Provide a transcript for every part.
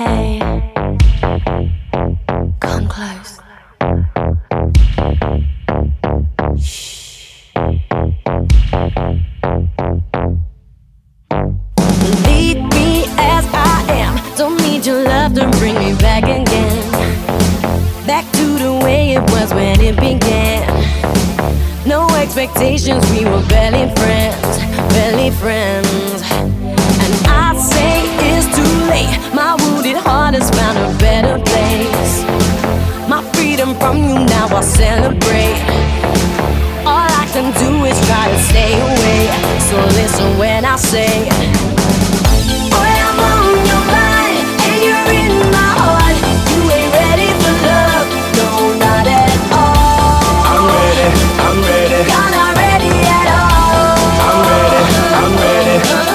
Hey, come close. Shh. Leave me as I am. Don't need your love to bring me back again. Back to the way it was when it began. No expectations, we were barely friends, barely friends. And I say it's too late. My wounded heart has found a better place. My freedom from you now I celebrate. All I can do is try to stay away. So listen when I say, boy, I'm on your mind and you're in my heart. You ain't ready for love, no, not at all. I'm ready, I'm ready. You're not ready at all. I'm ready, I'm ready.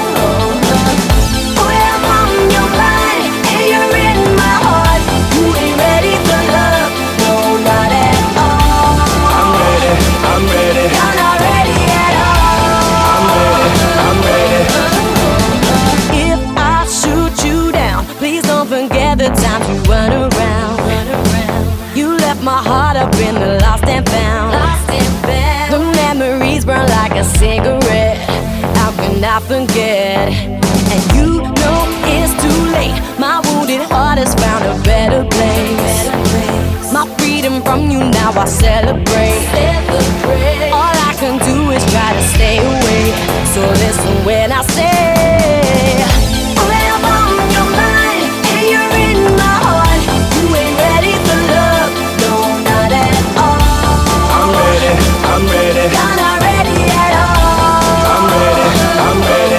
Boy, I'm on your mind and you're in my heart. You ain't ready for love, no, not at all. I'm ready, I'm ready. You're not ready at all. I'm ready, I'm ready. If I shoot you down, please don't forget the times we run around. You left my heart up in the lost and found. The memories burn like a cigarette. How can I forget? And you know it's too late. My wounded heart has found a better place. My freedom from you now I celebrate. All I can do is try to stay away. So listen when I say, I'm on your mind and you're in my heart. You ain't ready for love, no, not at all. I'm ready, I'm ready. You're not ready at all. I'm ready, I'm ready.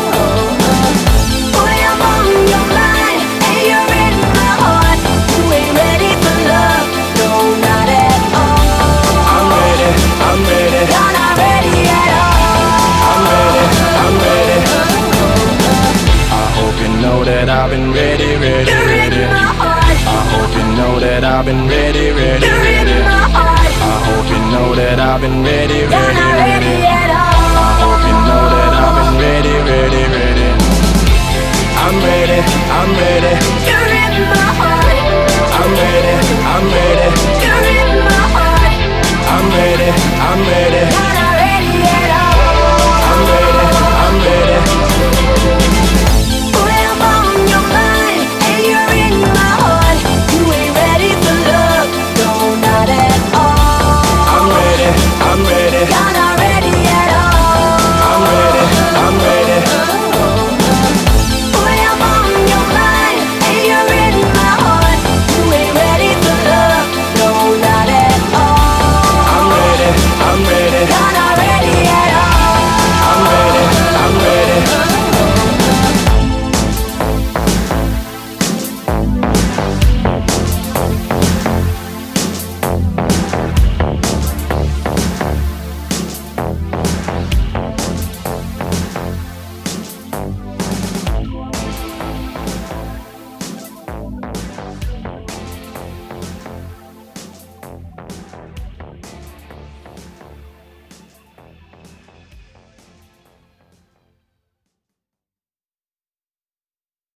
Boy, I'm on your mind and you're in my heart. You ain't ready for love, no, not at all. I'm ready, I'm ready. You're not ready at all. I'm ready, I'm ready. I hope you know that I've been ready, ready, You're in ready. my heart. I hope you know that I've been ready, ready, You're in ready. my heart. I hope you know that I've been ready, You're ready, not ready ready. at all.